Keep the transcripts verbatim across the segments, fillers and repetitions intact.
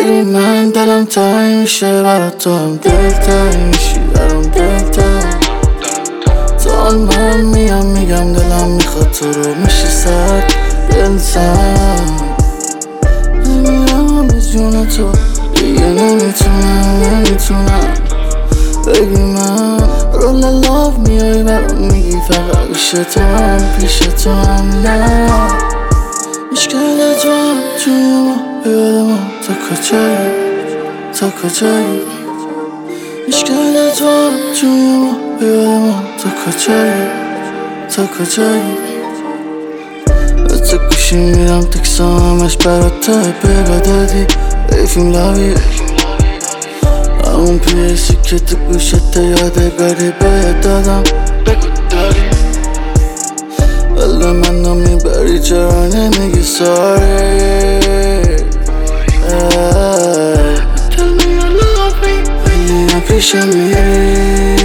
بگی من دلم تایی میشه برات، تو هم دلتایی میشی برام دلتایی. تا من میام میگم دلم میخواد تو رو، میشی سر دلتم. نمیام از جون تو دیگه، نمیتونم نمیتونم بگی من رول لاف میای برام میگی فقط پیش تو هم پیش تو هم نه. مشکل تو هم توی ما بیاد ما تا کجایی تا کجایی. مشکل تو هم توی ما بیاد ما تا کجایی تا کجایی. به تو گوشی میرم تکسام همش برات ته بگا دادی ایفیم لابی. همون پیسی که تو گوشت یادگاری باید دادم بگو داری. ولی من نمیبری چرا نمیگی ساری. Tell me you love me ولی پیشم میری.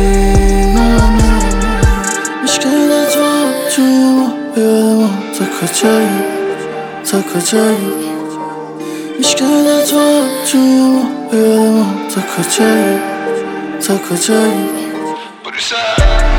مشکل تو هم توی ما بیاد ما تا کجایی تا کجایی. مشکل تو هم توی ما بیاد ما تا کجایی تا کجایی.